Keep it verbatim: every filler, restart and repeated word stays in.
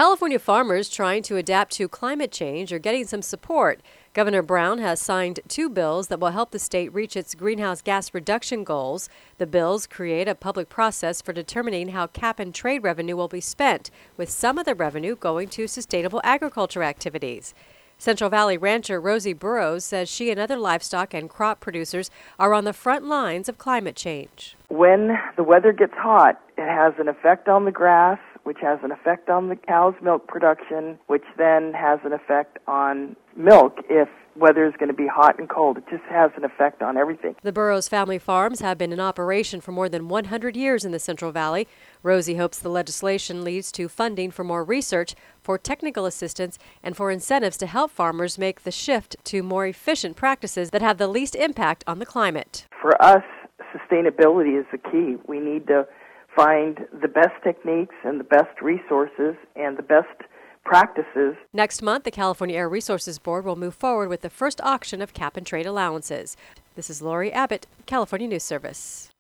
California farmers trying to adapt to climate change are getting some support. Governor Brown has signed two bills that will help the state reach its greenhouse gas reduction goals. The bills create a public process for determining how cap and trade revenue will be spent, with some of the revenue going to sustainable agriculture activities. Central Valley rancher Rosie Burrows says she and other livestock and crop producers are on the front lines of climate change. When the weather gets hot, it has an effect on the grass, which has an effect on the cow's milk production, which then has an effect on milk if weather is going to be hot and cold. It just has an effect on everything. The Burrows family farms have been in operation for more than one hundred years in the Central Valley. Rosie hopes the legislation leads to funding for more research, for technical assistance, and for incentives to help farmers make the shift to more efficient practices that have the least impact on the climate. For us, sustainability is the key. We need to find the best techniques and the best resources and the best practices. Next month, the California Air Resources Board will move forward with the first auction of cap and trade allowances. This is Lori Abbott, California News Service.